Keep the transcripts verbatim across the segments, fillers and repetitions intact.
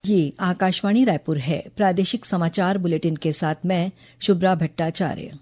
ये आकाशवाणी रायपुर है। प्रादेशिक समाचार बुलेटिन के साथ मैं शुभ्रा भट्टाचार्य।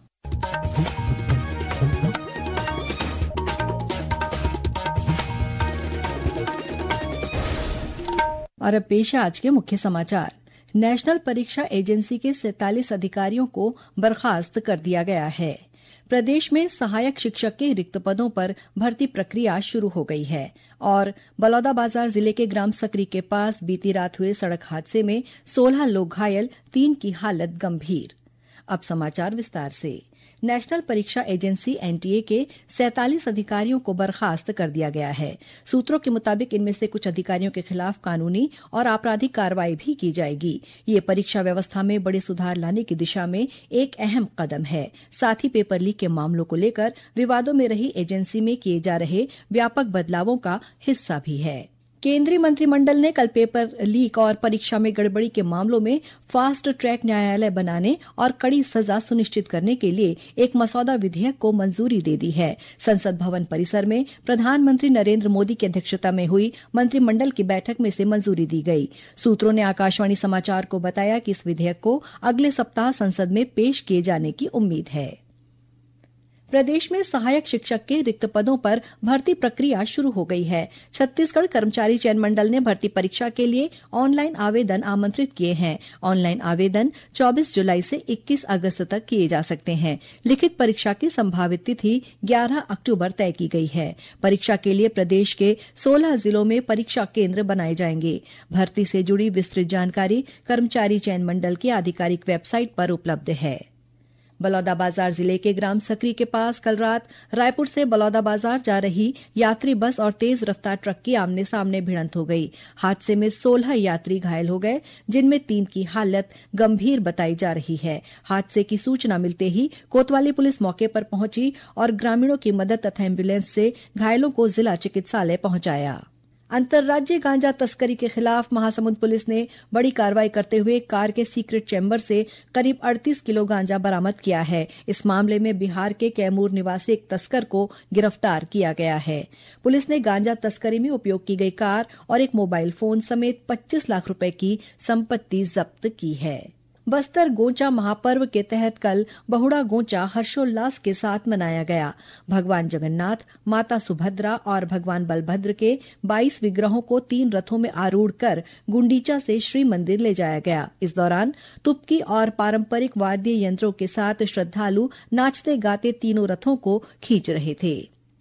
और अब पेश है आज के मुख्य समाचार। नेशनल परीक्षा एजेंसी के सैंतालीस अधिकारियों को बर्खास्त कर दिया गया है। प्रदेश में सहायक शिक्षक के रिक्त पदों पर भर्ती प्रक्रिया शुरू हो गई है और बलौदाबाजार जिले के ग्राम सकरी के पास बीती रात हुए सड़क हादसे में सोलह लोग घायल, तीन की हालत गंभीर। अब समाचार विस्तार से। नेशनल परीक्षा एजेंसी एनटीए के सैंतालीस अधिकारियों को बर्खास्त कर दिया गया है। सूत्रों के मुताबिक इनमें से कुछ अधिकारियों के खिलाफ कानूनी और आपराधिक कार्रवाई भी की जाएगी। ये परीक्षा व्यवस्था में बड़े सुधार लाने की दिशा में एक अहम कदम है। साथ ही पेपर लीक के मामलों को लेकर विवादों में रही एजेंसी में किए जा रहे व्यापक बदलावों का हिस्सा भी है। केंद्रीय मंत्रिमंडल ने कल पेपर लीक और परीक्षा में गड़बड़ी के मामलों में फास्ट ट्रैक न्यायालय बनाने और कड़ी सजा सुनिश्चित करने के लिए एक मसौदा विधेयक को मंजूरी दे दी है। संसद भवन परिसर में प्रधानमंत्री नरेंद्र मोदी की अध्यक्षता में हुई मंत्रिमंडल की बैठक में इसे मंजूरी दी गई। सूत्रों ने आकाशवाणी समाचार को बताया कि इस विधेयक को अगले सप्ताह संसद में पेश किए जाने की उम्मीद है। प्रदेश में सहायक शिक्षक के रिक्त पदों पर भर्ती प्रक्रिया शुरू हो गई है। छत्तीसगढ़ कर्मचारी चयन मंडल ने भर्ती परीक्षा के लिए ऑनलाइन आवेदन आमंत्रित किए हैं। ऑनलाइन आवेदन चौबीस जुलाई से इक्कीस अगस्त तक किए जा सकते हैं। लिखित परीक्षा की संभावित तिथि ग्यारह अक्टूबर तय की गई है। परीक्षा के लिए प्रदेश के सोलह जिलों में परीक्षा केंद्र बनाए जाएंगे। भर्ती से जुड़ी विस्तृत जानकारी कर्मचारी चयन मंडल की आधिकारिक वेबसाइट पर उपलब्ध है। बलौदाबाजार जिले के ग्राम सकरी के पास कल रात रायपुर से बलौदाबाजार जा रही यात्री बस और तेज रफ्तार ट्रक की आमने सामने भिड़ंत हो गई। हादसे में सोलह यात्री घायल हो गए, जिनमें तीन की हालत गंभीर बताई जा रही है। हादसे की सूचना मिलते ही कोतवाली पुलिस मौके पर पहुंची और ग्रामीणों की मदद तथा एम्बुलेंस से घायलों को जिला चिकित्सालय पहुंचाया। अंतर्राज्यीय गांजा तस्करी के खिलाफ महासमुंद पुलिस ने बड़ी कार्रवाई करते हुए कार के सीक्रेट चैम्बर से करीब अड़तीस किलो गांजा बरामद किया है। इस मामले में बिहार के कैमूर निवासी एक तस्कर को गिरफ्तार किया गया है। पुलिस ने गांजा तस्करी में उपयोग की गई कार और एक मोबाइल फोन समेत पच्चीस लाख रुपए की संपत्ति जब्त की है। बस्तर गोंचा महापर्व के तहत कल बहुड़ा गोंचा हर्षोल्लास के साथ मनाया गया। भगवान जगन्नाथ, माता सुभद्रा और भगवान बलभद्र के बाईस विग्रहों को तीन रथों में आरूढ़ कर गुंडीचा से श्री मंदिर ले जाया गया। इस दौरान तुपकी और पारंपरिक वाद्य यंत्रों के साथ श्रद्धालु नाचते गाते तीनों रथों को खींच रहे थे।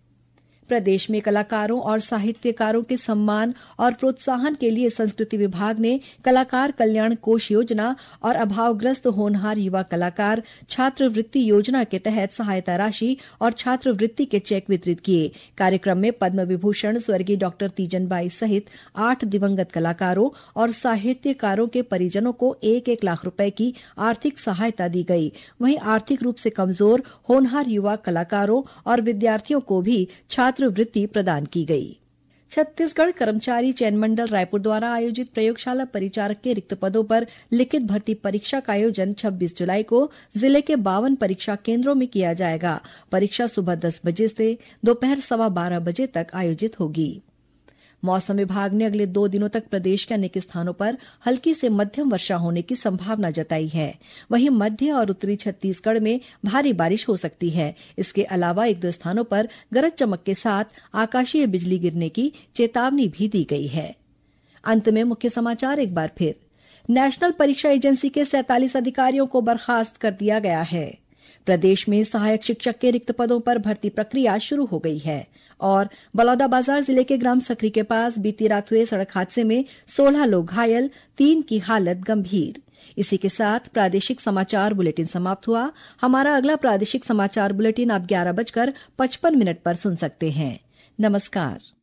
प्रदेश में कलाकारों और साहित्यकारों के सम्मान और प्रोत्साहन के लिए संस्कृति विभाग ने कलाकार कल्याण कोष योजना और अभावग्रस्त होनहार युवा कलाकार छात्रवृत्ति योजना के तहत सहायता राशि और छात्रवृत्ति के चेक वितरित किए। कार्यक्रम में पद्म विभूषण स्वर्गीय डॉक्टर तीजन बाई सहित आठ दिवंगत कलाकारों और साहित्यकारों के परिजनों को एक एक लाख रुपए की आर्थिक सहायता दी गई। वहीं आर्थिक रूप से कमजोर होनहार युवा कलाकारों और विद्यार्थियों को भी छात्र वृत्ति प्रदान की गई। छत्तीसगढ़ कर्मचारी चयन मंडल रायपुर द्वारा आयोजित प्रयोगशाला परिचारक के रिक्त पदों पर लिखित भर्ती परीक्षा का आयोजन छब्बीस जुलाई को जिले के बावन परीक्षा केंद्रों में किया जाएगा। परीक्षा सुबह दस बजे से दोपहर सवा बारह बजे तक आयोजित होगी। मौसम विभाग ने अगले दो दिनों तक प्रदेश के अनेक स्थानों पर हल्की से मध्यम वर्षा होने की संभावना जताई है। वहीं मध्य और उत्तरी छत्तीसगढ़ में भारी बारिश हो सकती है। इसके अलावा एक दो स्थानों पर गरज चमक के साथ आकाशीय बिजली गिरने की चेतावनी भी दी गई है। अंत में मुख्य समाचार एक बार फिर। नेशनल परीक्षा एजेंसी के सैंतालीस अधिकारियों को बर्खास्त कर दिया गया है। प्रदेश में सहायक शिक्षक के रिक्त पदों पर भर्ती प्रक्रिया शुरू हो गई है और बलौदाबाजार जिले के ग्राम सकरी के पास बीती रात हुए सड़क हादसे में सोलह लोग घायल, तीन की हालत गंभीर। इसी के साथ प्रादेशिक समाचार बुलेटिन समाप्त हुआ। हमारा अगला प्रादेशिक समाचार बुलेटिन आप ग्यारह बजकर पचपन मिनट पर सुन सकते हैं। नमस्कार।